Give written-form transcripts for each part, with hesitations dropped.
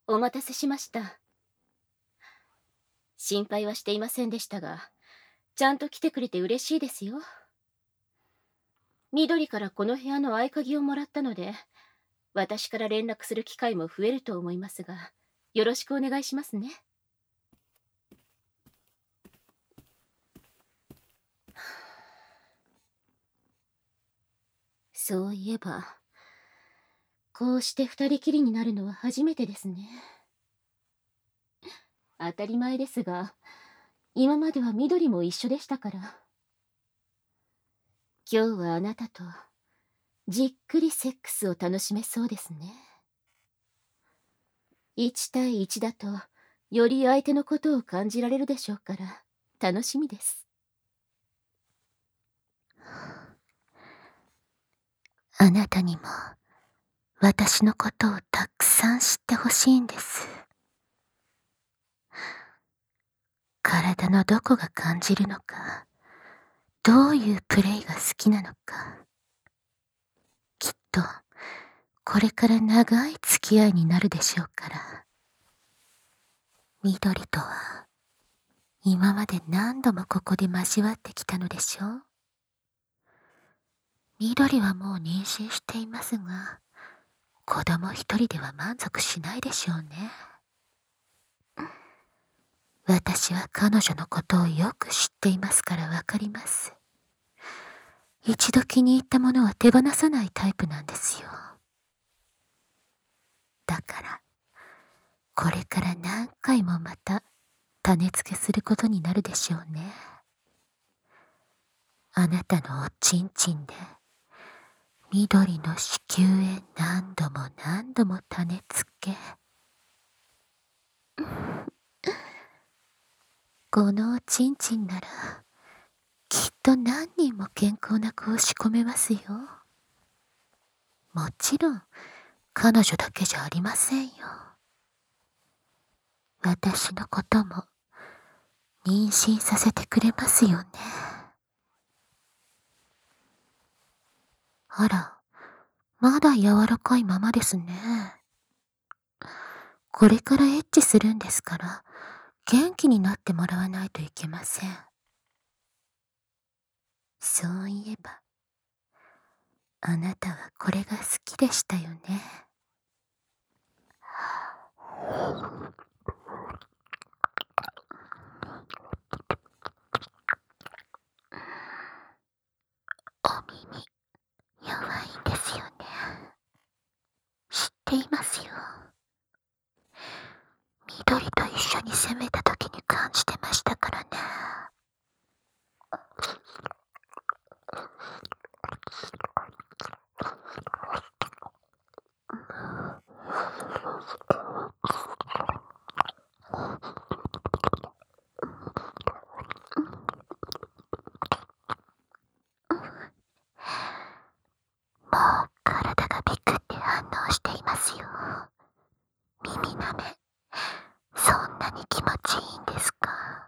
お待たせしました。心配はしていませんでしたが、ちゃんと来てくれて嬉しいですよ。緑からこの部屋の合鍵をもらったので、私から連絡する機会も増えると思いますが、よろしくお願いしますね。そういえば、こうして二人きりになるのは初めてですね。当たり前ですが、今までは緑も一緒でしたから。今日はあなたとじっくりセックスを楽しめそうですね。1対1だと、より相手のことを感じられるでしょうから、楽しみです。 あなたにも私のことをたくさん知ってほしいんです。体のどこが感じるのか、どういうプレイが好きなのか。きっとこれから長い付き合いになるでしょうから。緑とは今まで何度もここで交わってきたのでしょう。緑はもう妊娠していますが、子供一人では満足しないでしょうね。私は彼女のことをよく知っていますからわかります。一度気に入ったものは手放さないタイプなんですよ。だから、これから何回もまた種付けすることになるでしょうね。あなたのおちんちんで、緑の子宮へ何度も何度も種付け。このおちんちんなら、きっと何人も健康な子を仕込めますよ。もちろん、彼女だけじゃありませんよ。私のことも、妊娠させてくれますよね。あら、まだ柔らかいままですね。これからエッチするんですから、元気になってもらわないといけません。そういえば、あなたはこれが好きでしたよね。お耳、弱いんですよね。知っていますよ。緑と一緒に攻めた時に感じてましたからね。もう体がビクって反応していますよ。耳舐め、そんなに気持ちいいんですか？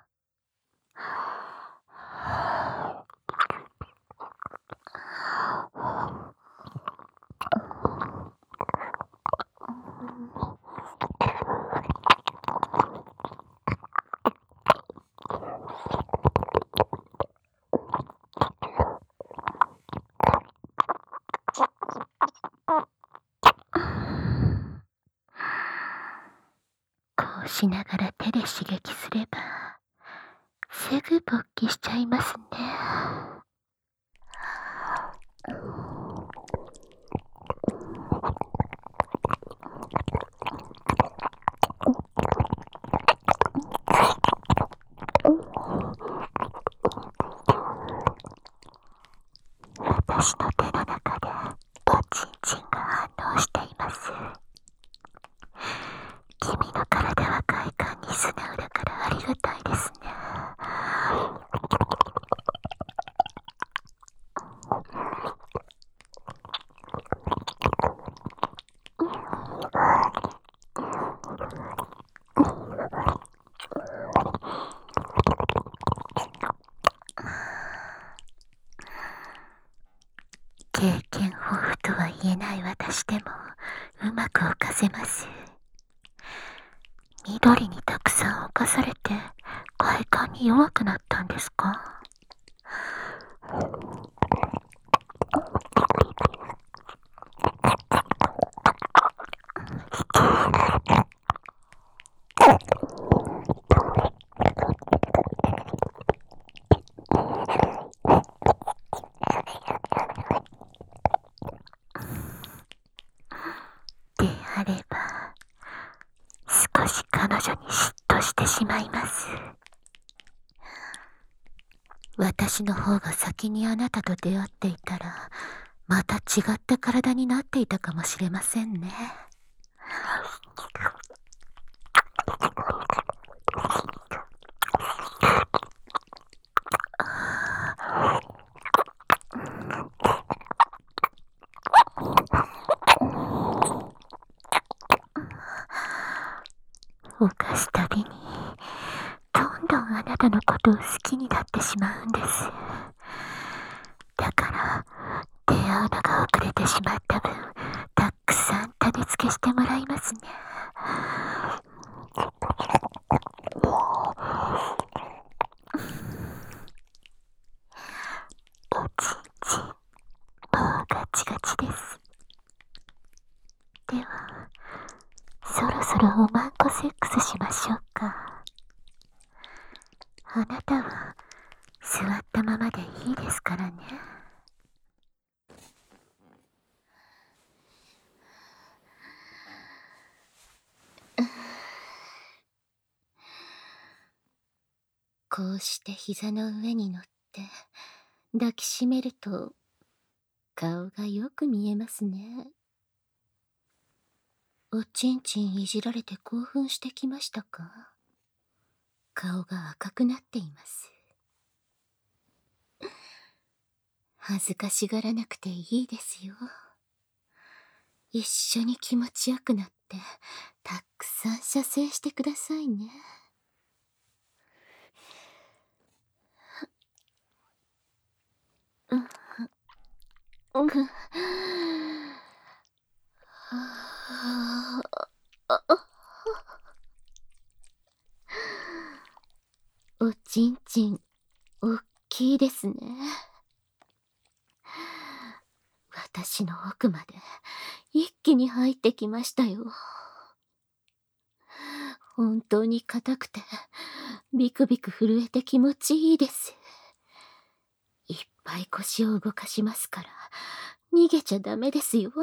こうしながら手で刺激すれば、すぐ勃起しちゃいますね。私の手の中でおちんちんが反応しています。君の体は快感に素直だからありがたいですね。経験豊富とは言えない私でもうまく犯せます。 緑にたくさん侵されて快感に弱くなったんですか？であれば少し彼女に嫉妬してしまいます。私の方が先にあなたと出会っていたら、また違った体になっていたかもしれませんね。犯すたびにどんどんあなたのことを好きになってしまうんです。だから出会うのが遅れてしまった分、たくさん種付けしてもらいますね。おちんちん、もうガチガチです。ではそろそろおまんこセックスしましょうか。あなたは座ったままでいいですからね。こうして膝の上に乗って抱きしめると顔がよく見えますね。おちんちんいじられて興奮してきましたか？顔が赤くなっています。恥ずかしがらなくていいですよ。一緒に気持ちよくなってたくさん射精してくださいね。おちんちんおっきいですね。私の奥まで一気に入ってきましたよ。本当に硬くてビクビク震えて気持ちいいです。いっぱい腰を動かしますから逃げちゃダメですよ。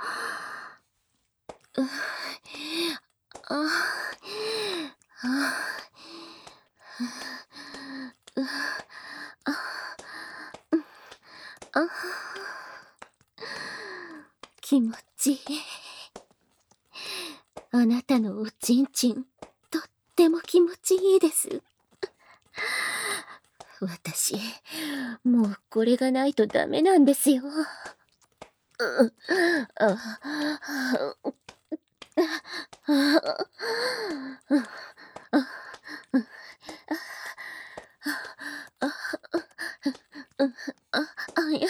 気持ちいい。あなたのおちんちんとっても気持ちいいです。私もうこれがないとダメなんですよ。いや、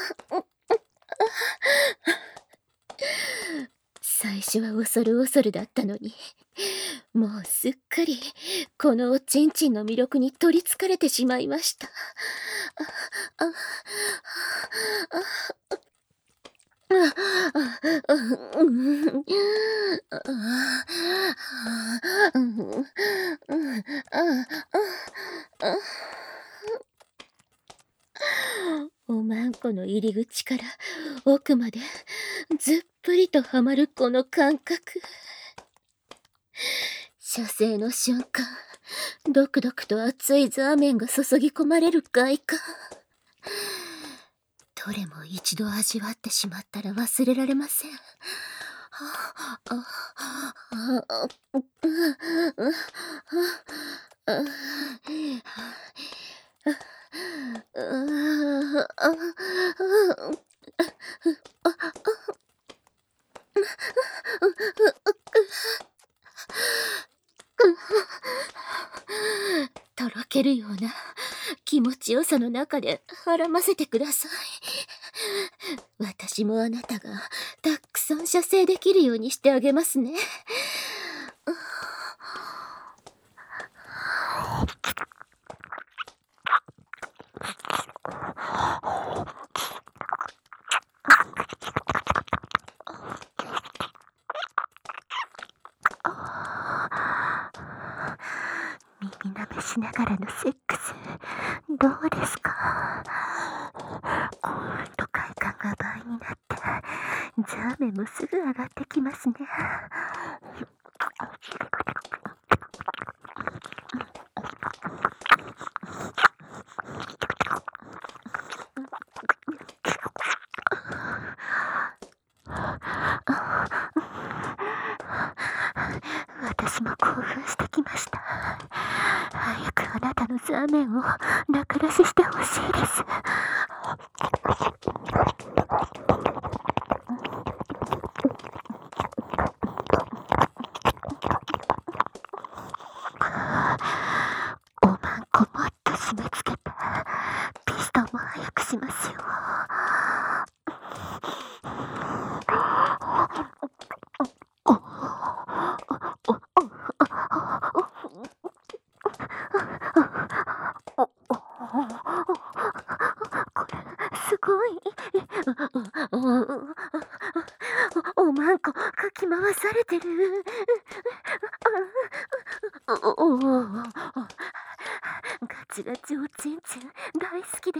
最初は恐る恐るだったのに、もうすっかりこのおちんちんの魅力に取りつかれてしまいました。おまんこの入り口から奥までずっぷりとはまるこの感覚。射精の瞬間、ドクドクと熱いザーメンが注ぎ込まれる外観。どれも一度味わってしまったら忘れられません。とろけるような気持ちよさの中で孕ませてください。私もあなたがたくさん射精できるようにしてあげますね。 しながらのセックス、どうですか？快感が倍になって、ザーメンもすぐ上がってきますね。私も興奮してきました。早くあなたのザーメンを楽出ししてほしいです。おまんこもっと締め付けて、ピストンも早くしますよ。すごい。おまんこかき回されてる。ガチガチおちんちん大好きです。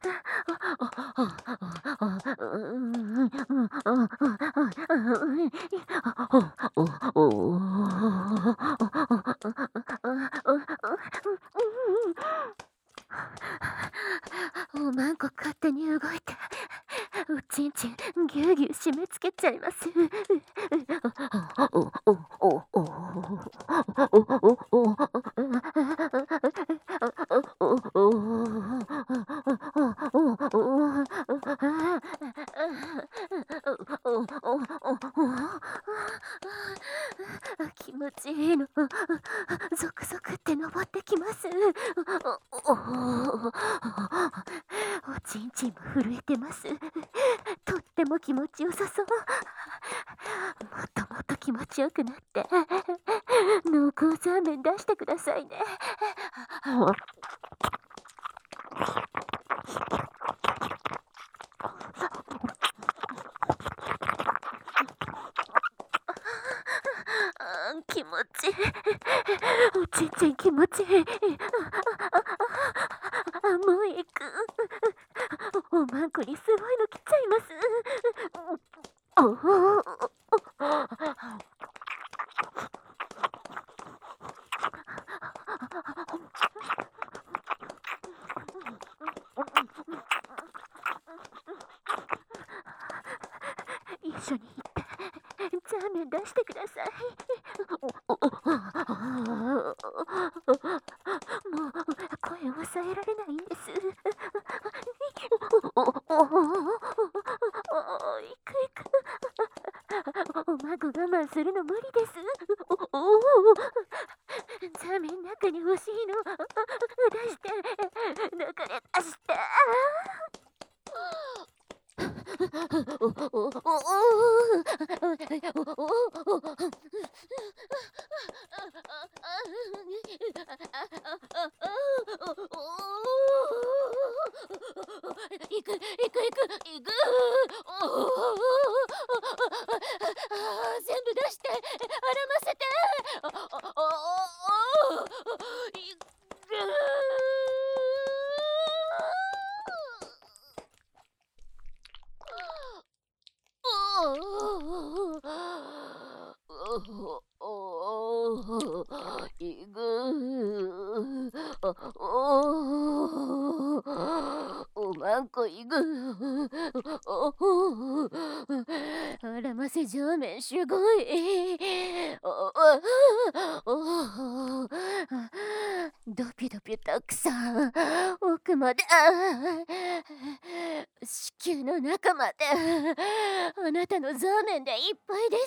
おまんこ勝手に動いて、おちんちんぎゅうぎゅう締め付けちゃいます。気持ちいいの。ゾクゾクって登ってきます。おちんちんも震えてます。とっても気持ちよさそう。もっともっと気持ちよくなって、濃厚ザーメン出してくださいね。気持ちいい。おちんちん気持ちいい。もう行く。おまんこにすごいの来ちゃいます。一緒に行ってザーメン出してください。もう声を抑えられないんです。行く行く。おまんこ我慢するの無理です。ザーメン中に欲しいの。出して、中で出して。行く行く行く行く。全部出して、あらませて。行く。いぐおまんこいぐあらませ上面すごい。ドピドピたくさん奥まで、子宮の中まであなたのザーメンでいっぱいです。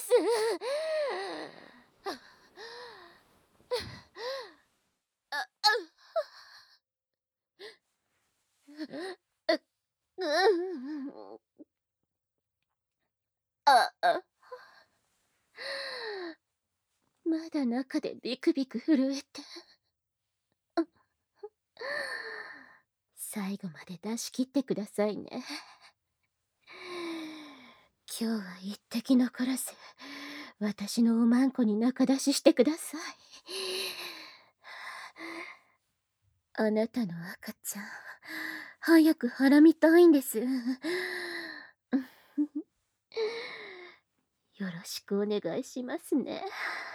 まだ中でビクビク震えて、最後まで出し切ってくださいね。今日は一滴残らず私のおまんこに中出ししてください。 あなたの赤ちゃん、早くはらみたいんです。よろしくお願いしますね。